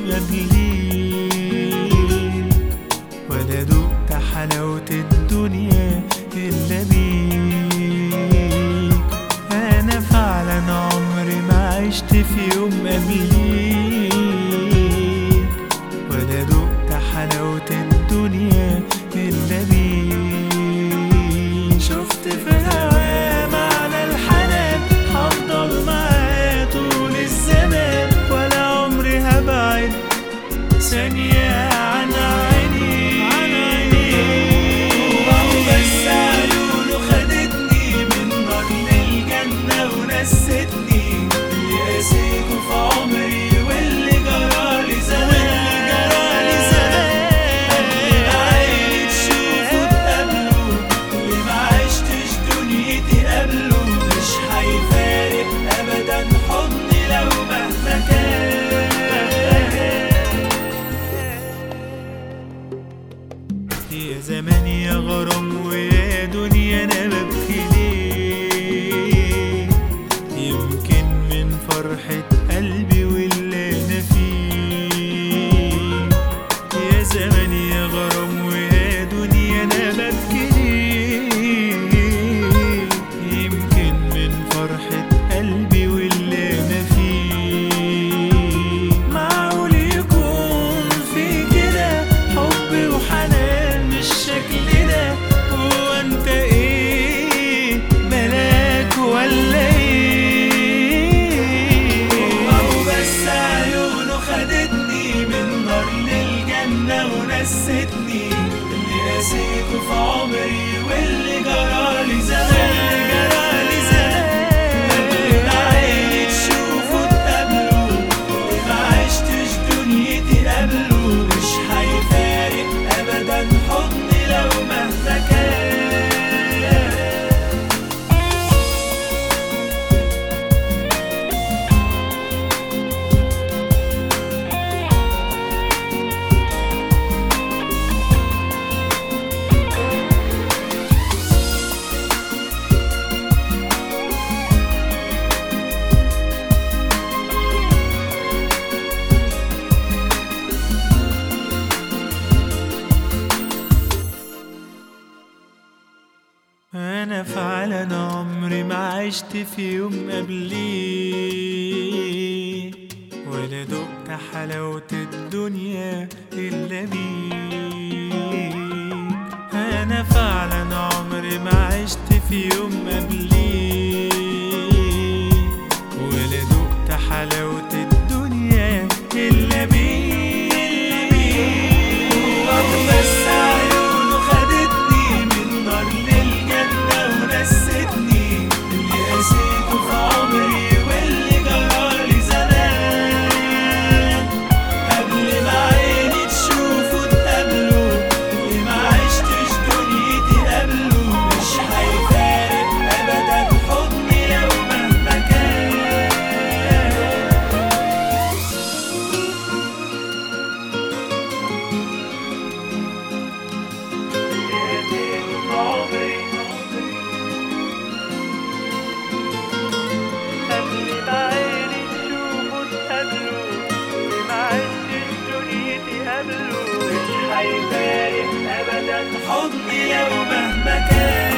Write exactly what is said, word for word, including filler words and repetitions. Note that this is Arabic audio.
قبليك، ولا دقت حلاوة الدنيا إلا بيك. أنا فعلا عمري ما عشت في يوم قبليك، ولا دقت حلاوة الدنيا إلا بيك. شفت في الهوا معنى الحنان، هفضل معاه طول الزمان، ولا عمري هبعد ثانية عن عيني. بس عيونه خدتني من نار للجنة ونستني اللي قاسيته في عمري واللي جرالي زمان. اللي عيني تشوفه تقابله، اللي ما عشتش دنيتي قبله، مش هيفارق أبدا حضني لو مهما كان. يا زمان يا غرام ويا دنيا أنا ببكي ليه؟ يمكن من فرحة قلبي واللي أنا فيه. يا زمان يا غرام ويا دنيا أنا ببكي ليه؟ يمكن من فرحة قلبي واللي أنا فيه. معقول يكون في كده حب وحنان بالشكل ده؟ هو انت ايه، ملاك ولا ايه؟ هو بس عيونه خدتني من نار للجنة ونستني اللي قاسيته في عمري واللي جرالي زمان. قبل ما عيني تشوفه تقابله، اللي ما عشتش دنيتي قبله، مش هيفارق أبدا حضني لو مهما كان. أنا فعلا عمري ما عشت في يوم قبليك، ولا دقت حلاوة الدنيا إلا بيك. أنا فعلا عمري ما عشت في يوم قبليك، ولا دقت حلاوة الدنيا إلا بيك. بس عيونه خدتني من نار للجنة ونستني اللي قاسيته في عمري واللي جرالي زمان. قبل ما عيني تشوفه تقابله، اللي ما عشتش دنيتي قبله، مش هيفارق أبدا حضني لو مهما كان. هيفارق أبدا حضني لو مهما كان.